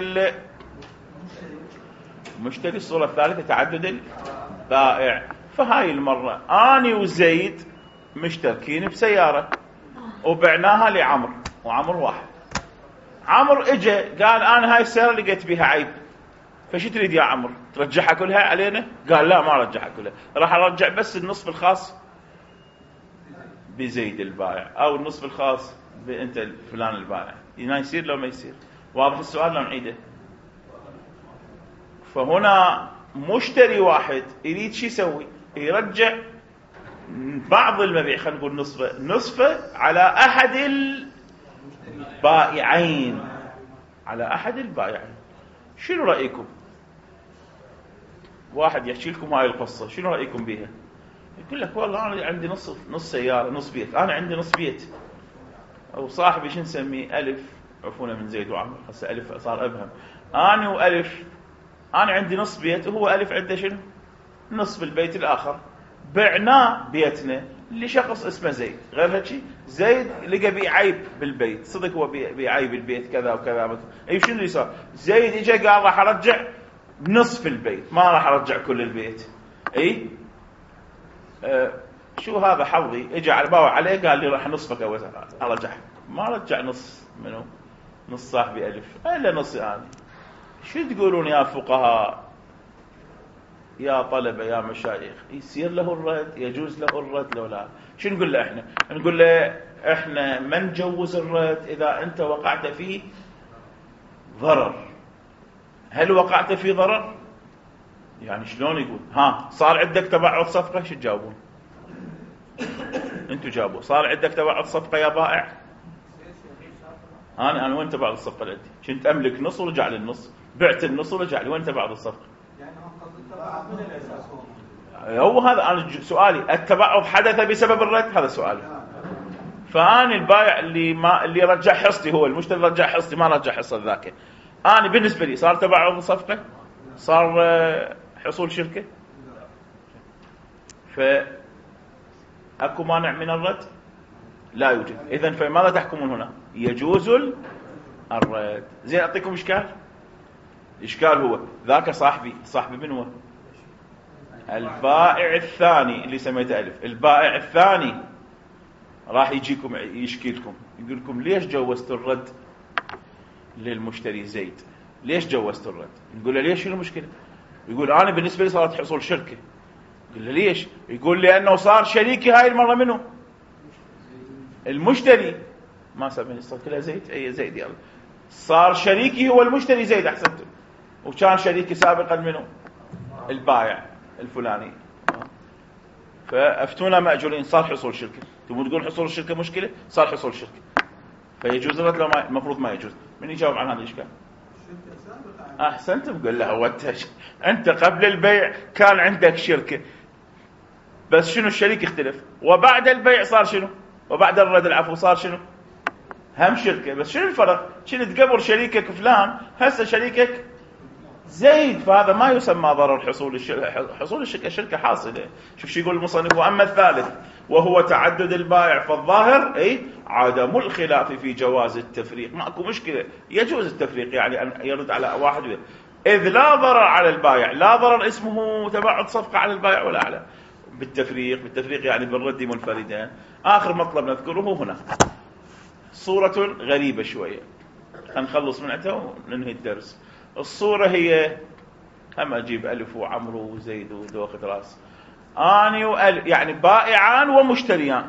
المشتري. الصورة الثالثة تعدد البائع. فهاي المرة أنا وزيد مشتركين بسيارة وبعناها لعمر، وعمر واحد. عمر اجى قال انا هاي السيارة لقيت بيها عيب، فشو تريد يا عمر؟ ترجعها كلها علينا؟ قال لا ما رجعها كلها، راح ارجع بس النصف الخاص بزيد البائع او النصف الخاص بانت فلان البائع. هنا يصير لو ما يصير؟ واضح السؤال لو نعيده؟ فهنا مشتري واحد يريد شو يسوي؟ يرجع بعض المبيع، خلينا نقول نصفه على احد البائعين، على احد البائعين. شنو رايكم؟ واحد يحكي لكم هاي القصه، شنو رايكم بيها؟ يقول لك والله انا عندي نص سياره، نص بيت، انا عندي نص بيت، او صاحبي شو نسميه الف، عفونا من زيد وعمر، هسه الف صار ابهم. انا والف، انا عندي نص بيت وهو الف عنده شنو؟ نصف البيت الاخر. بعنا بيتنا لشخص اسمه زيد، غير هيك زيد لقى بيه عيب بالبيت، صدق هو بيه عيب بالبيت كذا وكذا. اي شنو اللي صار؟ زيد اجى قال راح ارجع نصف البيت، ما راح ارجع كل البيت. اي شو هذا حظي؟ اجى على باوع عليه قال لي راح نصفك ارجع، ما رجع نص منه، نص صاحبي الف الا نصي انا. شو تقولون يا فقهاء، يا طلبة، يا مشايخ؟ يصير له الرد؟ يجوز له الرد لو لا؟ شو نقول له احنا؟ نقول له احنا ما نجوز الرد اذا انت وقعت فيه ضرر. هل وقعت فيه ضرر؟ يعني شلون يقول؟ ها صار عندك تبعض صفقة، شو تجاوبون؟ انتوا جاوبوا. صار عندك تبعض صفقة يا بائع؟ انا وين تبعض الصفقة اللي عندي؟ كنت املك نص ورجع لي النص، بعت النص ورجع لي، وين تبعض الصفقة؟ هو هذا انا سؤالي، التبعض حدث بسبب الرد؟ هذا سؤالي. فاني البائع اللي رجع حصتي، هو المشتري رجع حصتي، ما رجع حصه ذاك، انا بالنسبه لي صار تبعض صفقه؟ صار حصول شركه؟ فاكو مانع من الرد؟ لا يوجد. اذا فماذا تحكمون هنا؟ يجوز الرد. زين اعطيكم اشكال. الاشكال هو ذاك صاحبي من هو؟ البائع الثاني اللي سميته ألف. البائع الثاني راح يجيكم يشكي لكم، يقول لكم ليش جوزتوا الرد للمشتري زيد؟ ليش جوزتوا الرد؟ نقول له ليش، شنو المشكلة؟ يقول أنا بالنسبة لي صارت حصول شركة. يقول له ليش؟ يقول لأنه صار شريكي هاي المرة منه المشتري، ما سمعني صار كلها زيد، أي زيد يلا، صار شريكي هو المشتري زيد، أحسنتم، وكان شريكي سابقا منه البائع الفلاني. فافتونا مأجورين، صار حصول شركة. تبون تقول حصول الشركة مشكلة؟ صار حصول شركة، فيجوز الرد لو ما المفروض ما يجوز. من يجاوب عن هذا الإشكال؟ أحسنت. بقول له أنت قبل البيع كان عندك شركة، بس شنو الشريك اختلف، وبعد البيع صار شنو، وبعد الرد العفو صار شنو، هم شركة، بس شنو الفرق؟ كنت قبل شريكك فلان، هسه شريكك زيد، فهذا ما يسمى ضرر حصول الشركة. حصول الشركة شركة حاصلة. شوف شو يقول المصنف. وأما الثالث وهو تعدد البائع فالظاهر عدم الخلاف في جواز التفريق. ماكو مشكلة، يجوز التفريق، يعني أن يرد على واحد إذ لا ضرر على البائع، لا ضرر اسمه تباعد صفقة على البائع ولا على بالتفريق يعني بالرد منفردا. آخر مطلب نذكره هنا صورة غريبة شوية، هنخلص منها وننهي الدرس. الصورة هي هم أجيب ألف وعمرو وزيد ودوخة راس، أني وألف يعني بائعان ومشتريان.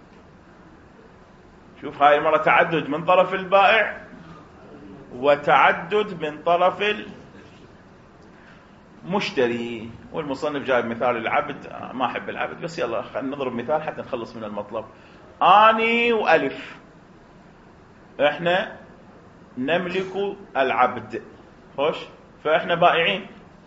شوف هاي المرة تعدد من طرف البائع وتعدد من طرف المشتري. والمصنف جايب مثال العبد، ما أحب العبد بس يلا خلينا نضرب مثال حتى نخلص من المطلب. أني وألف إحنا نملك العبد، خوش، فإحنا بائعين،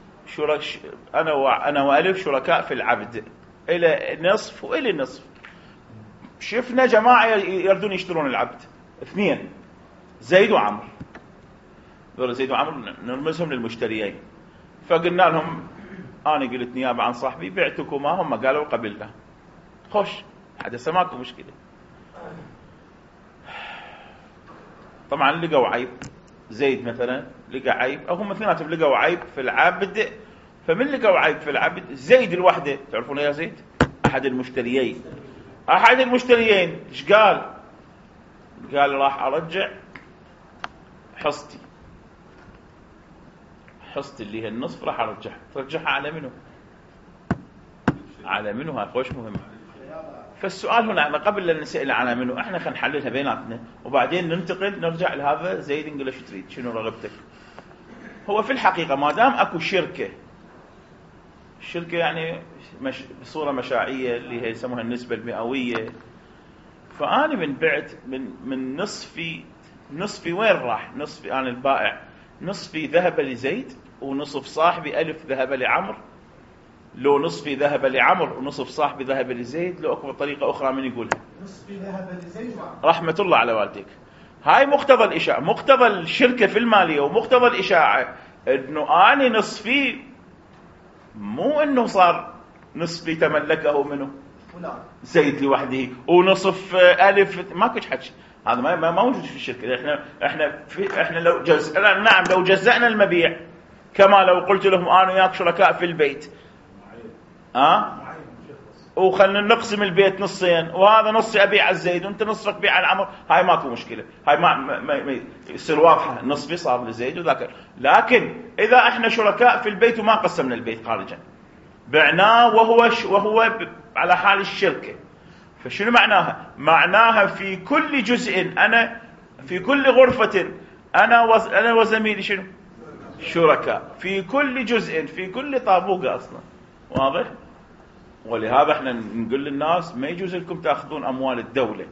أنا وألف شركاء في العبد إلى نصف وإلى نصف. شفنا جماعة يردون يشترون العبد، 2 زيد وعمر، دول زيد وعمر نرمزهم للمشتريين. فقلنا لهم أنا قلت نيابة عن صاحبي بعتكما، هم قالوا قبلنا، خوش حدث ماكو مشكلة. طبعا لقوا عيب، زيد مثلا لقى عيب، أو هم اثنيناتهم لقوا عيب في العبد. فمن لقوا عيب في العبد؟ زيد الوحدة، تعرفون يا زيد أحد المشتريين إيش قال راح أرجع حصتي اللي هي النصف، راح ترجعها على منه هاي خوش مهم. فالسؤال هنا قبل أن نسأل على منه احنا خلينا نحللها بيناتنا وبعدين نرجع لهذا زيد نقول له شو تريد، شنو رغبتك. هو في الحقيقة ما دام اكو الشركة يعني بصورة مشاعية اللي هي يسموها النسبة المئوية، فأنا من بعت من نصفي وين راح؟ نصفي أنا البائع، نصفي ذهب لزيد ونصف صاحبي ألف ذهب لعمر، لو نصفي ذهب لعمر ونصف صاحبي ذهب لزيد، لو أكو طريقة أخرى من يقولها نصفي ذهب لزيد وعمر. رحمة الله على والديك. هاي مقتضى الإشاعة، مقتضى الشركة في المالية ومقتضى الإشاعة إنه أنا نصفي، مو إنه صار نصفي تملكه منه زيد لوحده ونصف ألف، ما كنت حكي هذا ما موجود في الشركة. احنا لو جزأنا المبيع كما لو قلت لهم انا وياك شركاء في البيت، وخلنا نقسم البيت نصين، وهذا نصي ابيع على زيد وانت نصفك بيع على عمر، هاي ماكو مشكله، هاي ما يصير واضحه، نصفي صار لزيد وذاك. لكن اذا احنا شركاء في البيت وما قسمنا البيت خارجا، بعناه وهو على حال الشركه، فشنو معناها؟ معناها في كل جزء في كل غرفه انا وزميلي شنو؟ شركاء في كل جزء، في كل طابوقه اصلا، واضح؟ ولهذا احنا نقول للناس ما يجوز لكم تاخذون اموال الدوله،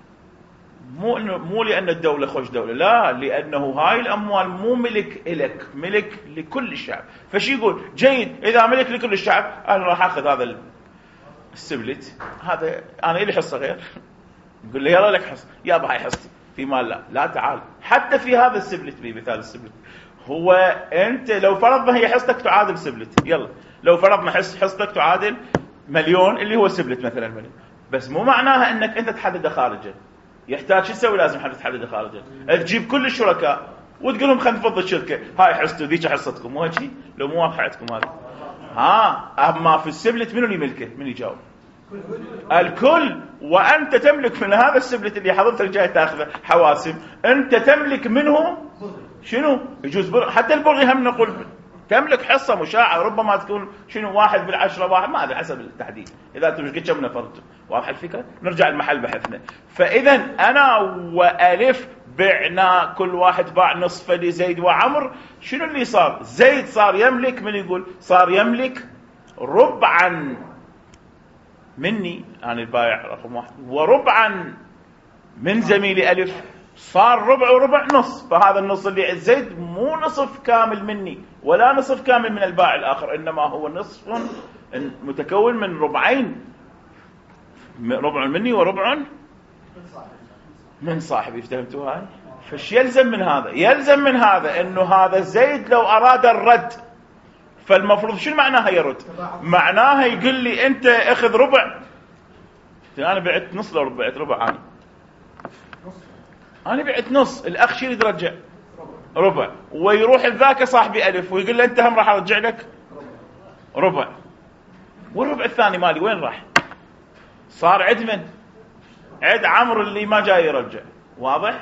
مو لان الدوله خوش دوله، لا، لانه هاي الاموال مو ملك لك، ملك لكل الشعب. فشي يقول جيد اذا ملك لكل الشعب انا راح اخذ هذا السبلت، هذا انا لي حصه غير، يقول لي يلا لك حصه، يابا هاي حصتي في مال، لا تعال حتى في هذا السبلت، بمثال السبلت هو انت لو فرضنا هي حصتك تعادل سبلت، يلا لو فرضنا حصتك تعادل مليون اللي هو سبلت مثلا مليون، بس مو معناها انك انت تحدد خارجه. يحتاج شو تسوي؟ لازم تحدد خارجه، تجيب كل الشركاء وتقول لهم خلينا نفضل الشركه، هاي حصتي ذيك حصتكم، مو هيك؟ لو مو واقعتكم هذا. اما في السبلت منو اللي يملكه؟ من يجاوب؟ الكل. وانت تملك من هذا السبلت اللي حضرتك جاي تاخذه حواسب، انت تملك منه شنو؟ يجوز حتى البرغي هم نقول تملك حصة مشاعة، ربما تكون شنو 1/10، واحد ما أدري حسب التحديد، إذا أنتم مش قد كم نفرتوا، واضح الفكرة؟ نرجع المحل بحثنا. فإذا أنا وألف بعنا، كل واحد باع نصفه لزيد وعمر، شنو اللي صار؟ زيد صار يملك، من يقول صار يملك ربعا مني أنا البائع رقم 1، وربعا من زميلي ألف، صار ربع وربع نص. فهذا النص اللي عند زيد مو نصف كامل مني ولا نصف كامل من البائع الآخر، إنما هو نصف متكون من ربعين، ربع مني وربع من صاحبي. فهمتوا هاي؟ فش يلزم من هذا؟ يلزم من هذا إنه هذا زيد لو أراد الرد، فالمفروض شنو معناها يرد؟ معناها يقول لي أنت أخذ ربع، أنا بعت نص لو بعت ربع، أنا بعت نص، الأخ شو يريد يرجع؟ ربع، ويروح الذاك صاحبي ألف ويقول له أنت هم راح أرجع لك ربع، والربع الثاني مالي وين راح؟ صار عد من؟ عد عمرو اللي ما جاي يرجع. واضح؟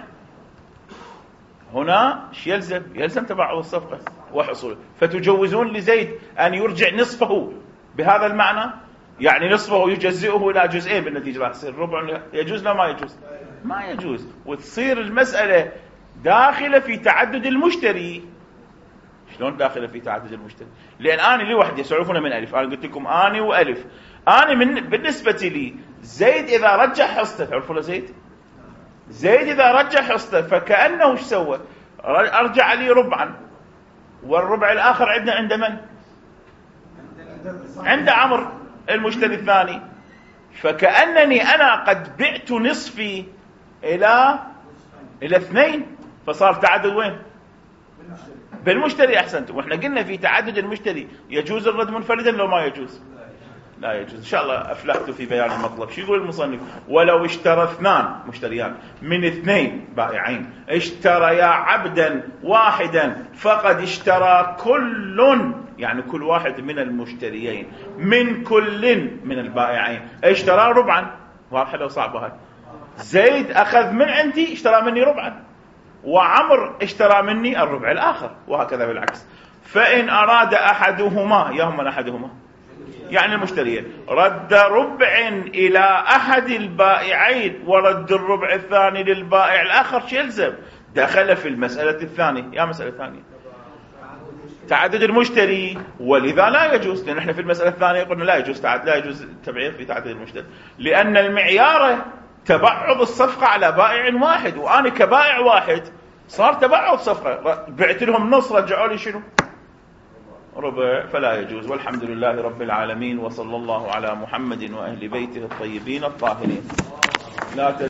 هنا ايش يلزم؟ يلزم تبعض الصفقة وحصوله. فتجوزون لزيد أن يرجع نصفه بهذا المعنى، يعني نصفه يجزئه إلى جزئين بالنتيجة، راح يصير ربع. يجوز لا ما يجوز؟ ما يجوز. وتصير المسألة داخلة في تعدد المشتري. شلون داخلة في تعدد المشتري؟ لأن أنا لوحدي يسعفون من ألف، أنا قلت لكم أنا وألف. أنا بالنسبة لي زيد إذا رجع حصته، تعرفون زيد إذا رجع حصته فكأنه ايش سوى؟ أرجع لي ربعا، والربع الآخر عندنا عند من؟ عند عمرو المشتري الثاني. فكأنني أنا قد بعت نصفي إلى 2، فصار تعدد وين؟ بالمشتري. أحسنتم. وإحنا قلنا في تعدد المشتري يجوز الرد منفردا لو ما يجوز؟ لا يجوز. إن شاء الله أفلحت في بيان المطلب. شو يقول المصنف؟ ولو اشترى 2 مشتريان من 2 بائعين اشتريا عبدا واحدا فقد اشترى كل، يعني كل واحد من المشتريين من كل من البائعين اشترى ربعا. واضحة لو صعبة هاي؟ زيد أخذ من عندي اشترى مني ربعا، وعمر اشترى مني الربع الآخر، وهكذا بالعكس. فإن أراد أحدهما، يهما أحدهما يعني المشتريين، رد ربع إلى أحد البائعين ورد الربع الثاني للبائع الآخر، شو يلزم؟ دخل في المسألة الثانية. يا مسألة ثانية تعدد المشتري، ولذا لا يجوز. لأن احنا في المسألة الثانية قلنا لا يجوز التبعيض في تعدد المشتري، لأن المعيار تبعض الصفقة على بائع واحد، وأنا كبائع واحد صار تبعض صفقة، بعت لهم نص رجعوا لي شنو؟ ربع. فلا يجوز. والحمد لله رب العالمين، وصلى الله على محمد وأهل بيته الطيبين الطاهرين. لا